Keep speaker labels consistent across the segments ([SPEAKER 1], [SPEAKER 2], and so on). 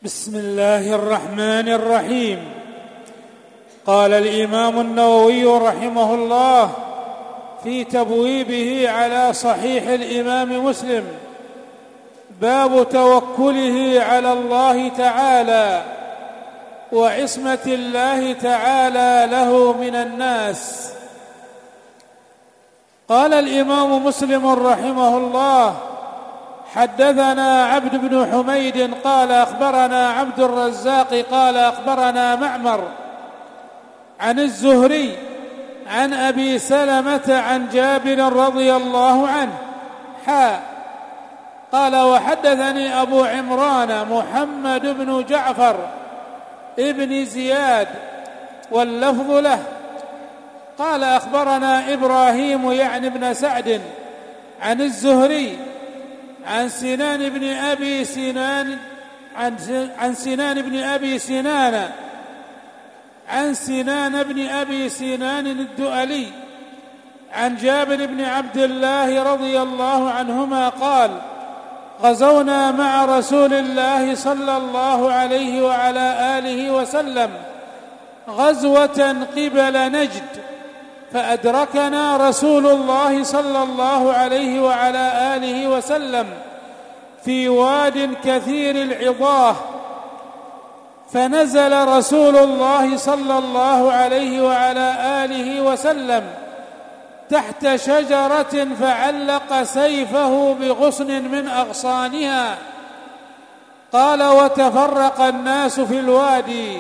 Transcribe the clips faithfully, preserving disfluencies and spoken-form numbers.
[SPEAKER 1] بسم الله الرحمن الرحيم. قال الإمام النووي رحمه الله في تبويبه على صحيح الإمام مسلم: باب توكله على الله تعالى وعصمة الله تعالى له من الناس. قال الإمام مسلم رحمه الله: حدثنا عبد بن حميد قال أخبرنا عبد الرزاق قال أخبرنا معمر عن الزهري عن أبي سلمة عن جابر رضي الله عنه حا قال: وحدثني أبو عمران محمد بن جعفر ابن زياد واللفظ له قال: أخبرنا إبراهيم يعني بن سعد عن الزهري عن سنان بن أبي سنان عن سنان بن أبي سنان عن سنان بن أبي سنان الدؤلي عن جابر بن عبد الله رضي الله عنهما قال: غزونا مع رسول الله صلى الله عليه وعلى آله وسلم غزوة قبل نجد، فأدركنا رسول الله صلى الله عليه وعلى آله وسلم في واد كثير العضاه، فنزل رسول الله صلى الله عليه وعلى آله وسلم تحت شجرة فعلق سيفه بغصن من أغصانها. قال: وتفرق الناس في الوادي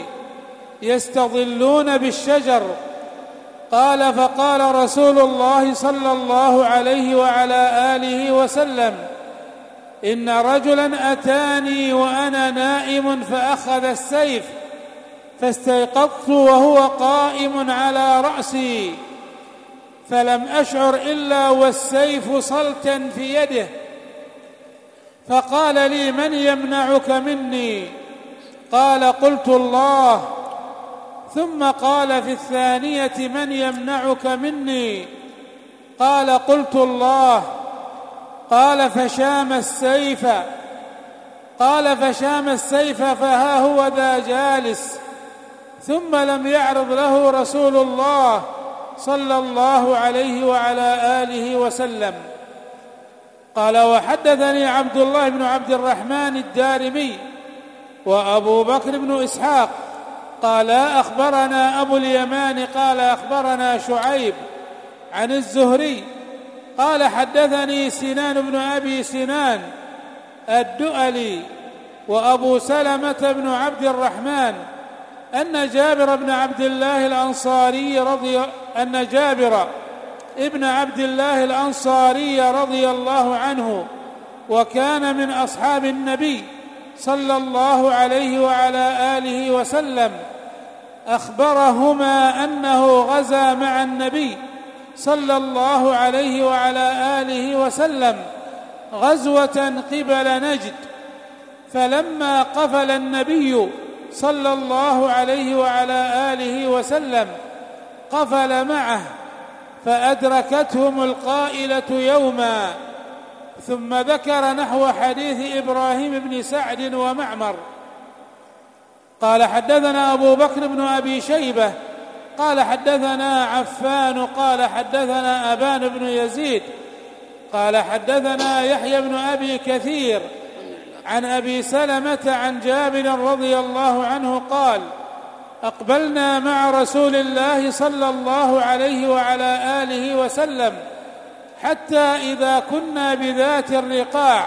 [SPEAKER 1] يستظلون بالشجر. قال: فقال رسول الله صلى الله عليه وعلى آله وسلم: إن رجلا أتاني وأنا نائم فأخذ السيف، فاستيقظت وهو قائم على رأسي، فلم أشعر إلا والسيف صلتا في يده، فقال لي: من يمنعك مني؟ قال: قلت الله. ثم قال في الثانية: من يمنعك مني؟ قال: قلت الله. قال: فشام السيف قال فشام السيف فها هو ذا جالس، ثم لم يعرض له رسول الله صلى الله عليه وعلى آله وسلم. قال: وحدثني عبد الله بن عبد الرحمن الدارمي وأبو بكر بن إسحاق قال: أخبرنا أبو اليمان قال: أخبرنا شعيب عن الزهري قال: حدثني سنان بن أبي سنان الدؤلي وأبو سلمة بن عبد الرحمن أن جابر بن عبد الله الأنصاري رضي أن جابر ابن عبد الله الأنصاري رضي الله عنه، وكان من أصحاب النبي صلى الله عليه وعلى آله وسلم، أخبرهما أنه غزا مع النبي صلى الله عليه وعلى آله وسلم غزوة قبل نجد، فلما قفل النبي صلى الله عليه وعلى آله وسلم قفل معه، فأدركتهم القائلة يوما. ثم ذكر نحو حديث إبراهيم بن سعد ومعمر. قال: حدثنا أبو بكر بن أبي شيبة قال: حدثنا عفان قال: حدثنا أبان بن يزيد قال: حدثنا يحيى بن أبي كثير عن أبي سلمة عن جابر رضي الله عنه قال: أقبلنا مع رسول الله صلى الله عليه وعلى آله وسلم حتى إذا كنا بذات الرقاع.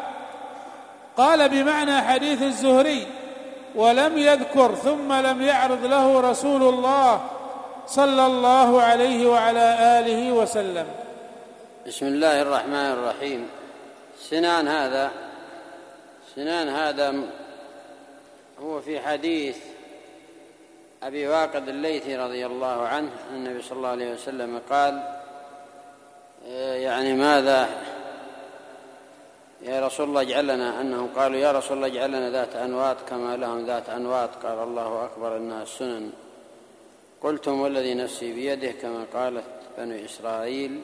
[SPEAKER 1] قال بمعنى حديث الزهري، ولم يذكر ثم لم يعرض له رسول الله صلى الله عليه وعلى آله وسلم.
[SPEAKER 2] بسم الله الرحمن الرحيم. سنان هذا سنان هذا هو في حديث أبي واقد الليثي رضي الله عنه أن النبي صلى الله عليه وسلم قال: يعني ماذا يا رسول الله اجعل لنا، أنهم قالوا: يا رسول الله اجعل لنا ذات أنواط كما لهم ذات أنواط. قال: الله أكبر إنها السنن. قلتم: والذي نفسي بيده، كما قالت بنو إسرائيل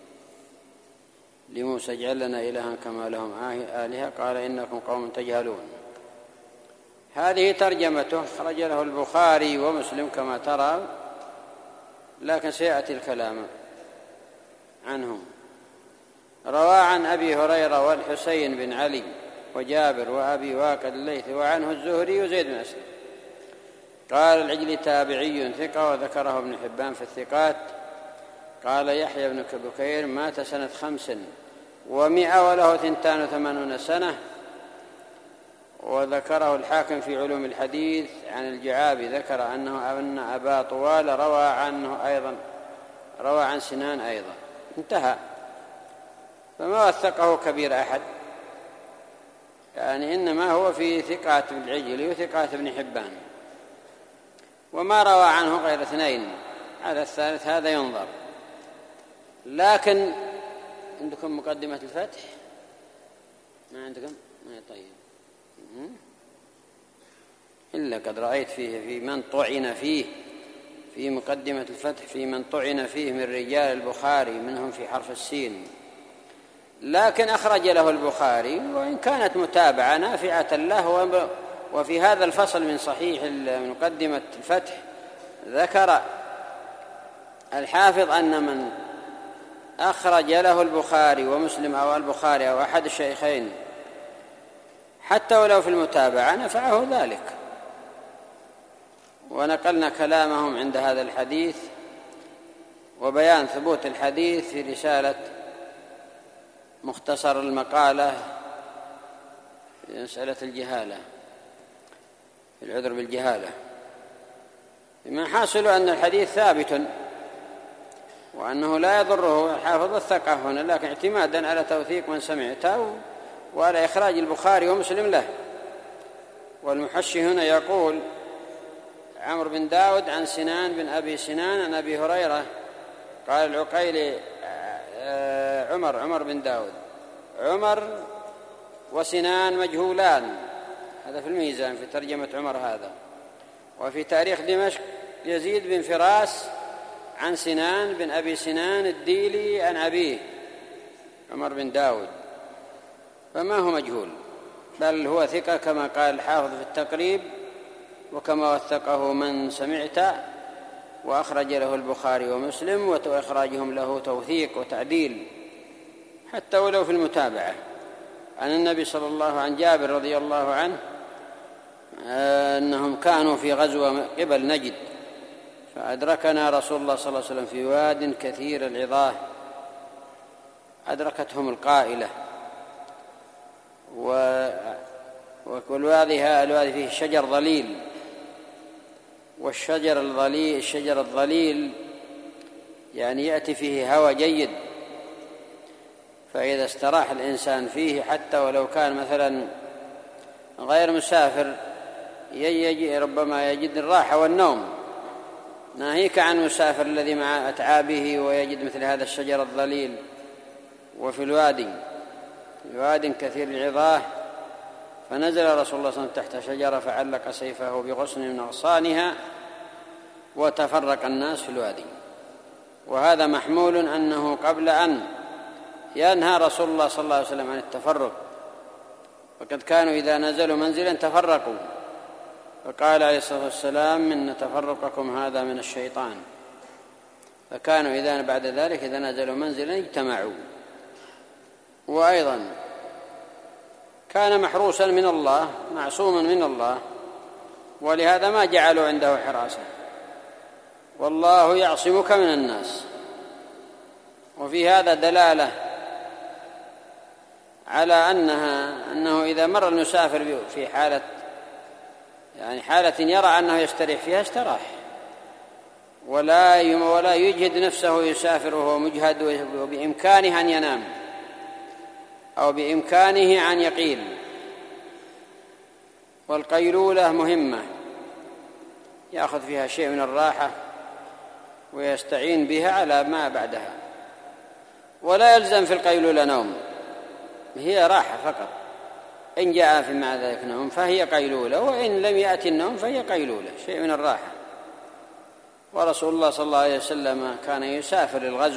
[SPEAKER 2] لموسى: اجعل لنا إلها كما لهم آلهة. قال: إنكم قوم تجهلون. هذه ترجمته، خرج له البخاري ومسلم كما ترى، لكن سيأتي الكلام عنهم. روى عن أبي هريرة والحسين بن علي وجابر وأبي واقد الليثي وعنه الزهري وزيد بن أسلم. قال العجلي تابعي ثقة وذكره ابن حبان في الثقات. قال يحيى بن بكير مات سنة خمس ومئة وله ثنتان وثمانون سنة. وذكره الحاكم في علوم الحديث عن الجعابي، ذكر أنه أن أبا طوال روى عنه أيضا، روى عن سنان أيضا، انتهى. فما وثقه كبير أحد، يعني إنما هو في ثقات العجلي وثقات ابن حبان، وما روى عنه غير اثنين، هذا الثالث هذا ينظر. لكن عندكم مقدمة الفتح؟ ما عندكم؟ ما طيب، إلا قد رأيت فيه في من طعن فيه في مقدمة الفتح في من طعن فيه من رجال البخاري، منهم في حرف السين، لكن أخرج له البخاري وإن كانت متابعة نافعة له. وفي هذا الفصل من صحيح مقدمة الفتح ذكر الحافظ أن من أخرج له البخاري ومسلم أو البخاري أو أحد الشيخين حتى ولو في المتابعة نفعه ذلك. ونقلنا كلامهم عند هذا الحديث وبيان ثبوت الحديث في رسالة مختصر المقالة في مسألة الجهالة، في العذر بالجهالة، بما حاصل أن الحديث ثابت وأنه لا يضره الحافظ الثقة هنا، لكن اعتمادا على توثيق من سمعته وعلى إخراج البخاري ومسلم له. والمحشي هنا يقول عمرو بن داود عن سنان بن أبي سنان عن أبي هريرة. قال العقيلي عمر عمر بن داود عمر وسنان مجهولان، هذا في الميزان في ترجمة عمر هذا. وفي تاريخ دمشق يزيد بن فراس عن سنان بن أبي سنان الديلي عن أبيه عمر بن داود، فما هو مجهول، بل هو ثقة كما قال الحافظ في التقريب وكما وثقه من سمعت، وأخرج له البخاري ومسلم، وإخراجهم له توثيق وتعديل حتى ولو في المتابعة. عن النبي صلى الله عليه وسلم عن جابر رضي الله عنه أنهم كانوا في غزوة قبل نجد، فأدركنا رسول الله صلى الله عليه وسلم في واد كثير العظاه، أدركتهم القائلة، والوادي الوادي فيه شجر ظليل، والشجر الظليل الشجر الظليل يعني يأتي فيه هواء جيد، فإذا استراح الإنسان فيه حتى ولو كان مثلا غير مسافر يجي ربما يجد الراحة والنوم، ناهيك عن المسافر الذي مع أتعابه ويجد مثل هذا الشجر الظليل. وفي الوادي الواد كثير العظاه، فنزل رسول الله صلى الله عليه وسلم تحت شجرة فعلق سيفه بغصن من أغصانها وتفرق الناس في الوادي. وهذا محمول أنه قبل أن ينهى رسول الله صلى الله عليه وسلم عن التفرق، وقد كانوا إذا نزلوا منزلا تفرقوا، فقال عليه الصلاة والسلام إن تفرقكم هذا من الشيطان، فكانوا إذا بعد ذلك إذا نزلوا منزلا اجتمعوا. وأيضا كان محروسا من الله معصوما من الله، ولهذا ما جعلوا عنده حراسة، والله يعصمك من الناس. وفي هذا دلالة على أنها أنه إذا مر المسافر في حالة يعني حالة يرى أنه يستريح فيها استراح، ولا ولا يجهد نفسه يسافر وهو مجهد وبإمكانه أن ينام أو بإمكانه أن يقيل. والقيلولة مهمة يأخذ فيها شيء من الراحة ويستعين بها على ما بعدها، ولا يلزم في القيلولة نوم، هي راحة فقط. إن جاء في مع ذلك نوم فهي قيلولة، وإن لم يأتي النوم فهي قيلولة، شيء من الراحة. ورسول الله صلى الله عليه وسلم كان يسافر الغزو،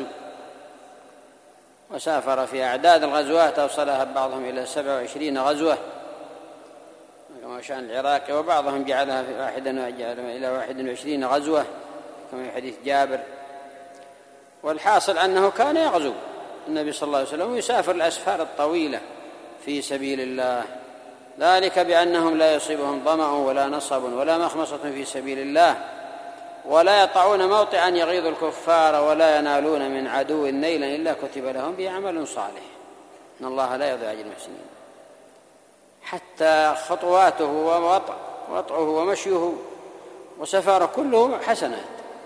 [SPEAKER 2] وسافر في أعداد الغزوات أوصلها بعضهم إلى سبع وعشرين غزوة، كما كما شأن العراقي، وبعضهم جعلها في واحدا إلى واحد وعشرين غزوة كما في حديث جابر. والحاصل أنه كان يغزو النبي صلى الله عليه وسلم ويسافر الأسفار الطويلة في سبيل الله، ذلك بأنهم لا يصيبهم ظمأ ولا نصب ولا مخمصة في سبيل الله، ولا يطعون موطئا يغيظ الكفار، ولا ينالون من عدو نيلا إلا كتب لهم به عمل صالح، إن الله لا يضيع أجر المحسنين. حتى خطواته ووطعه ومشيه وسفره كله حسنات.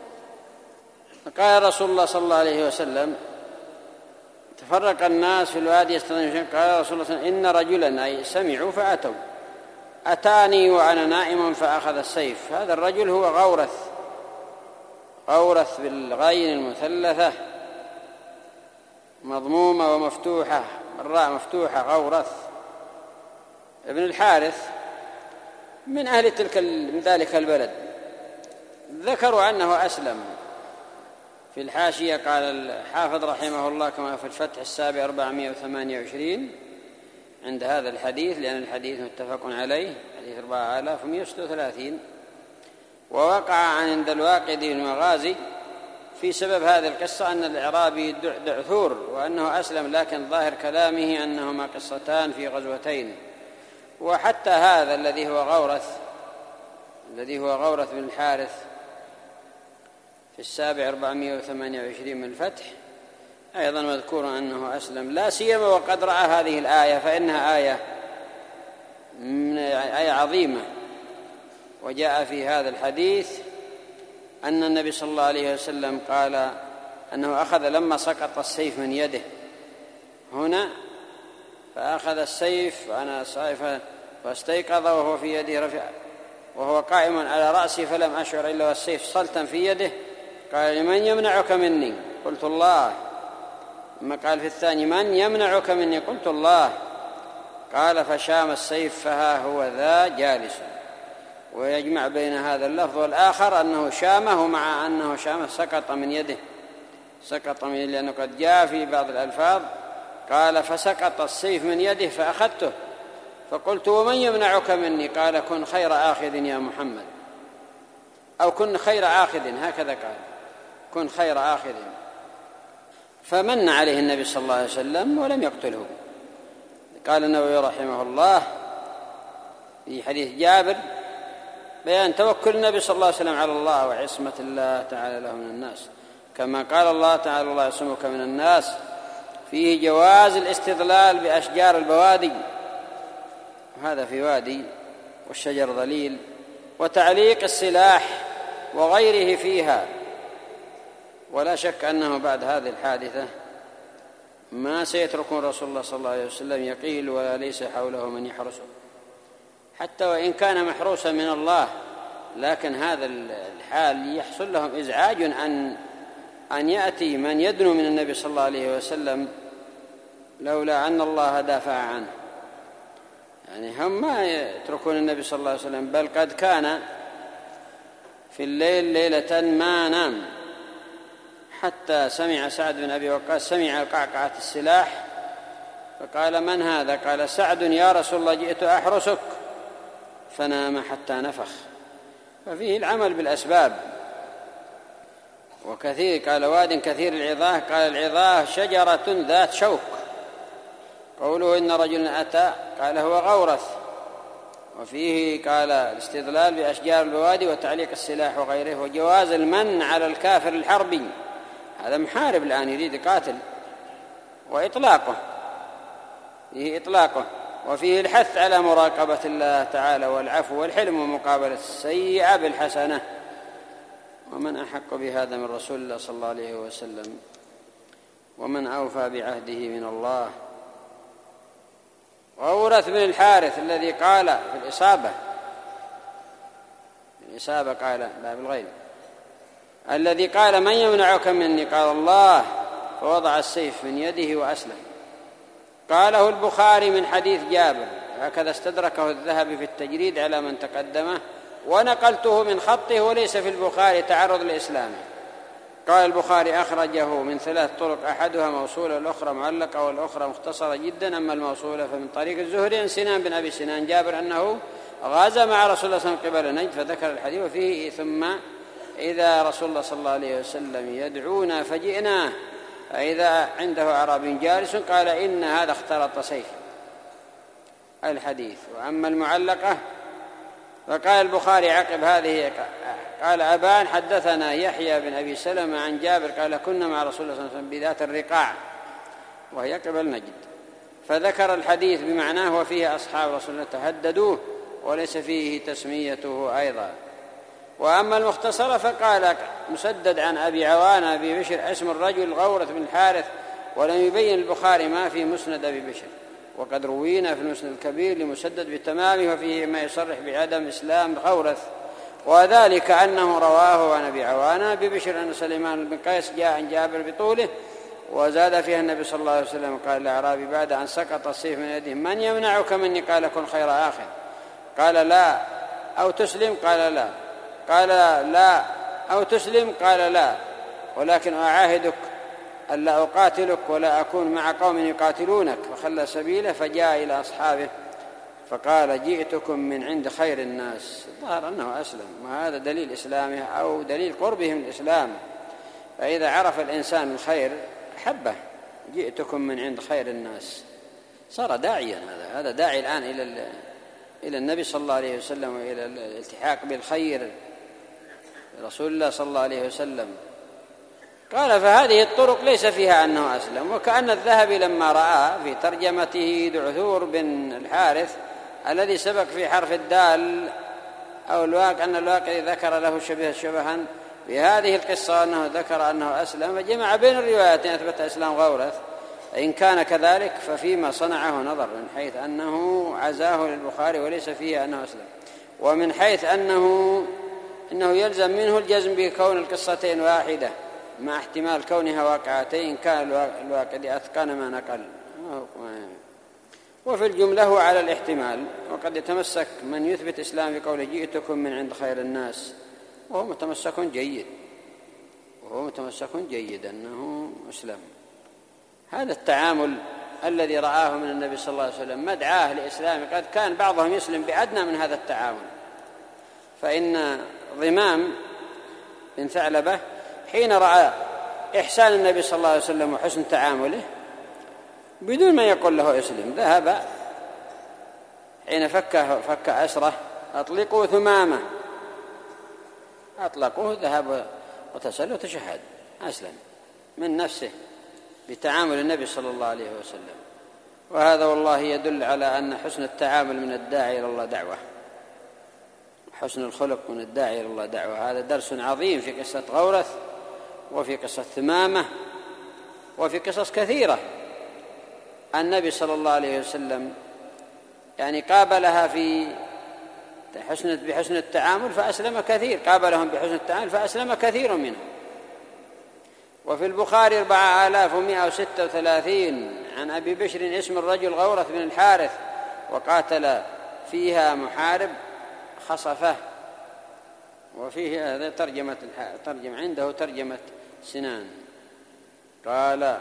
[SPEAKER 2] قال رسول الله صلى الله عليه وسلم: تفرق الناس في الوادي يستضيفون. قال رسول الله صلى الله عليه وسلم: إن رجلا أي سمعوا فأتوا، أتاني وأنا نائم فأخذ السيف. هذا الرجل هو غورث، غورث بالغين المثلثة مضمومة ومفتوحة، الراء مفتوحة، غورث ابن الحارث من أهل تلك من ذلك البلد. ذكروا أنه أسلم. في الحاشية قال الحافظ رحمه الله كما في الفتح السابع أربعمائة وثمانية وعشرين عند هذا الحديث، لأن الحديث متفق عليه، حديث أربعة آلاف ومئة وستة وثلاثين. ووقع عند الواقدي المغازي في سبب هذه القصة أن الإعرابي دعثور وأنه أسلم، لكن ظاهر كلامه أنهما قصتان في غزوتين. وحتى هذا الذي هو غورث الذي هو غورث بن الحارث في السابع أربعمائة وثمانية وعشرين من الفتح أيضا مذكور أنه أسلم، لا سيما وقد رأى هذه الآية، فإنها آية آية عظيمة. وجاء في هذا الحديث أن النبي صلى الله عليه وسلم قال أنه أخذ لما سقط السيف من يده هنا، فأخذ السيف وأنا صائفة فاستيقظ وهو في يده رفع وهو قائم على رأسي، فلم أشعر إلا والسيف صلتا في يده. قال: لمن يمنعك مني؟ قلت الله. ثم قال في الثاني: من يمنعك مني؟ قلت الله. قال: فشام السيف فها هو ذا جالس. ويجمع بين هذا اللفظ والآخر أنه شامه مع أنه شامه سقط من يده، سقط من يده، لأنه قد جاء في بعض الألفاظ قال: فسقط السيف من يده فأخذته، فقلت: ومن يمنعك مني؟ قال: كن خير آخذ يا محمد، أو كن خير آخذ، هكذا قال، كن خير آخذ. فمن عليه النبي صلى الله عليه وسلم ولم يقتله. قال النووي رحمه الله في حديث جابر بيان توكل النبي صلى الله عليه وسلم على الله وعصمة الله تعالى له من الناس، كما قال الله تعالى: الله يعصمك من الناس. فيه جواز الاستظلال بأشجار البوادي، وهذا في وادي والشجر ظليل، وتعليق السلاح وغيره فيها. ولا شك أنه بعد هذه الحادثة ما سيتركون رسول الله صلى الله عليه وسلم يقيل ولا ليس حوله من يحرسه، حتى وإن كان محروسا من الله، لكن هذا الحال يحصل لهم إزعاج أن أن يأتي من يدنو من النبي صلى الله عليه وسلم لولا أن الله دافع عنه. يعني هم ما يتركون النبي صلى الله عليه وسلم، بل قد كان في الليل ليلة ما نام حتى سمع سعد بن أبي وقاص سمع قعقعة السلاح فقال: من هذا؟ قال: سعد يا رسول الله، جئت أحرسك. فنام حتى نفخ. ففيه العمل بالأسباب. وكثير قال: واد كثير العظاه، قال: العظاه شجرة ذات شوك. قوله إن رجلا أتى قال هو غورث. وفيه قال الاستدلال بأشجار البوادي وتعليق السلاح وغيره، وجواز المن على الكافر الحربي، هذا محارب الآن يريد قاتل، وإطلاقه فيه إطلاقه. وفيه الحث على مراقبة الله تعالى والعفو والحلم ومقابلة السيئة بالحسنة. ومن أحق بهذا من رسول الله صلى الله عليه وسلم، ومن أوفى بعهده من الله. غورث بن الحارث الذي قال في الإصابة الإصابة قال باب الغيب الذي قال: من يمنعك مني؟ قال: الله. فوضع السيف من يده وأسلم. قاله البخاري من حديث جابر، هكذا استدركه الذهبي في التجريد على من تقدمه، ونقلته من خطه وليس في البخاري تعرض لإسلامه. قال البخاري: أخرجه من ثلاث طرق، أحدها موصولة والأخرى معلقة والأخرى مختصرة جدا. أما الموصولة فمن طريق الزهري عن سنان بن أبي سنان جابر أنه غزا مع رسول الله صلى الله عليه وسلم قبل نجد، فذكر الحديث وفيه ثم إذا رسول الله صلى الله عليه وسلم يدعونا فجئناه فإذا عنده أعرابي جالس قال إن هذا اختلط سيف الحديث. وأما المعلقة فقال البخاري عقب هذه قال أبان حدثنا يحيى بن أبي سلمة عن جابر قال كنا مع رسول الله صلى الله عليه وسلم بذات الرقاع وهي قبل نجد، فذكر الحديث بمعناه وفيه أصحاب رسول الله تهددوه وليس فيه تسميته أيضا. وأما المختصرة فقال مسدد عن أبي عوان أبي بشر اسم الرجل غورة بن الحارث، ولم يبين البخاري ما في مسند أبي بشر، وقد روينا في المسند الكبير لمسدد بتمامه وفيه ما يصرح بعدم إسلام غورث، وذلك أنه رواه عن أبي عوان أبي بشر أن سليمان بن قيس جاء عن جابر بطوله، وزاد فيها النبي صلى الله عليه وسلم قال الأعرابي بعد أن سقط السيف من يده من يمنعك مني؟ قال كن خير آخر. قال لا أو تسلم؟ قال لا. قال لا أو تسلم؟ قال لا، ولكن أعاهدك ألا أقاتلك ولا أكون مع قوم يقاتلونك، فخلى سبيله فجاء إلى أصحابه فقال جئتكم من عند خير الناس. ظهر أنه أسلم، وهذا دليل إسلامه أو دليل قربه من الإسلام، فإذا عرف الإنسان الخير حبه. جئتكم من عند خير الناس صار داعيا، هذا هذا داعي الآن إلى إلى النبي صلى الله عليه وسلم وإلى الالتحاق بالخير رسول الله صلى الله عليه وسلم. قال فهذه الطرق ليس فيها أنه أسلم. وكأن الذهبي لما رأى في ترجمته دعثور بن الحارث الذي سبق في حرف الدال أو الواقع أن الواقع ذكر له شبه شبها في هذه القصة أنه ذكر أنه أسلم، فجمع بين الروايتين أثبت إسلام غورث. إن كان كذلك ففيما صنعه نظر، من حيث أنه عزاه للبخاري وليس فيه أنه أسلم، ومن حيث أنه إنه يلزم منه الجزم بكون القصتين واحدة مع احتمال كونها واقعتين كان الواقع أتقن ما نقل. وفي الجملة هو على الاحتمال، وقد يتمسك من يثبت إسلام بقوله جئتكم من عند خير الناس وهو متمسك جيد، وهو متمسك جيد أنه أسلم. هذا التعامل الذي رآه من النبي صلى الله عليه وسلم مدعاه لإسلامه، قد كان بعضهم يسلم بأدنى من هذا التعامل. فإن ضمام بن ثعلبة حين رأى إحسان النبي صلى الله عليه وسلم وحسن تعامله بدون ما يقول له اسلم ذهب حين فك فك أسره أطلقوا ثمامة، أطلقوه ذهب وتسلل وتشهد أسلم من نفسه بتعامل النبي صلى الله عليه وسلم. وهذا والله يدل على أن حسن التعامل من الداعي إلى الله دعوة، حسن الخلق من الداعي إلى الله دعوة. هذا درس عظيم في قصة غورث وفي قصة ثمامة وفي قصص كثيرة. النبي صلى الله عليه وسلم يعني قابلها في حسن بحسن التعامل فأسلم كثير، قابلهم بحسن التعامل فأسلم كثير منهم. وفي البخاري أربعة آلاف ومائة وستة وثلاثين عن أبي بشر اسم الرجل غورث بن الحارث وقاتل فيها محارب خصفه. وفيه هذا ترجمة ترجم عنده ترجمة سنان. قال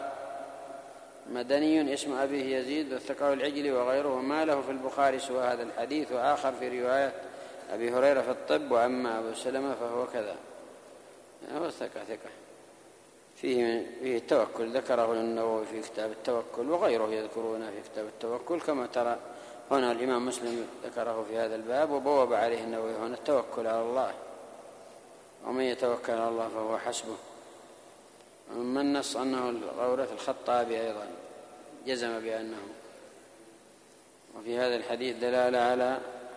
[SPEAKER 2] مدني اسم أبيه يزيد والثقة العجلي وغيره ما له في البخاري سوى هذا الحديث، وآخر في رواية أبي هريرة في الطب، وأما أبو سلمة فهو كذا. هو ثقة ثقة فيه فيه التوكل، ذكره النووي في كتاب التوكل وغيره يذكرونه في كتاب التوكل، كما ترى هنا الإمام مسلم ذكره في هذا الباب وبوب عليه النووي هنا التوكل على الله، ومن يتوكل على الله فهو حسبه. أما النص أنه غورث الخطابي أيضا جزم بأنه. وفي هذا الحديث دلالة على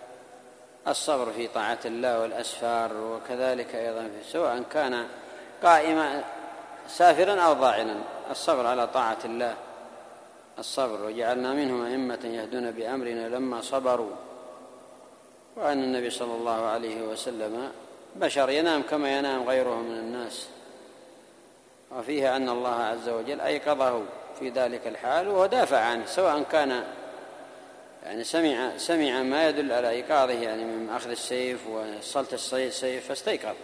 [SPEAKER 2] الصبر في طاعة الله والأسفار، وكذلك أيضا سواء كان قائما سافرا أو ضاعنا الصبر على طاعة الله الصبر. وجعلنا منهم أئمة يهدون بأمرنا لما صبروا. وأن النبي صلى الله عليه وسلم بشر ينام كما ينام غيره من الناس، وفيها أن الله عز وجل أيقظه في ذلك الحال ودافع عنه، سواء كان يعني سمع سمع ما يدل على إيقاظه يعني من أخذ السيف وصلت السيف فاستيقظ.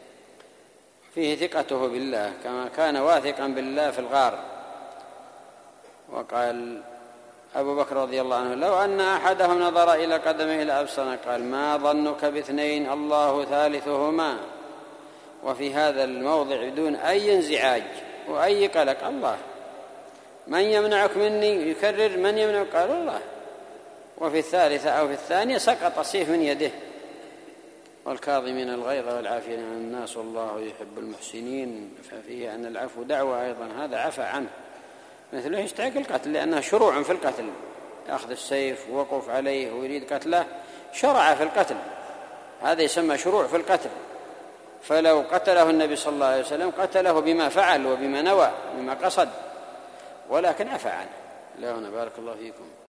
[SPEAKER 2] فيه ثقته بالله كما كان واثقا بالله في الغار. وقال أبو بكر رضي الله عنه: لو أن أحدهم نظر إلى قدمه لأبصر، قال: ما ظنك باثنين الله ثالثهما. وفي هذا الموضع بدون أي انزعاج وأي قلق: الله، من يمنعك مني؟ يكرر: من يمنعك؟ قال: الله. وفي الثالثة أو في الثانية سقط السيف من يده. والكاظمين الغيظ والعافين عن الناس والله يحب المحسنين. ففيه أن العفو دعوة أيضا، هذا عفى عنه، مثله يستحق القتل لأنها شروع في القتل، أخذ السيف ووقف عليه ويريد قتله، شرع في القتل، هذا يسمى شروع في القتل. فلو قتله النبي صلى الله عليه وسلم قتله بما فعل وبما نوى، بما قصد، ولكن عفى عنه. لا هنا بارك الله فيكم.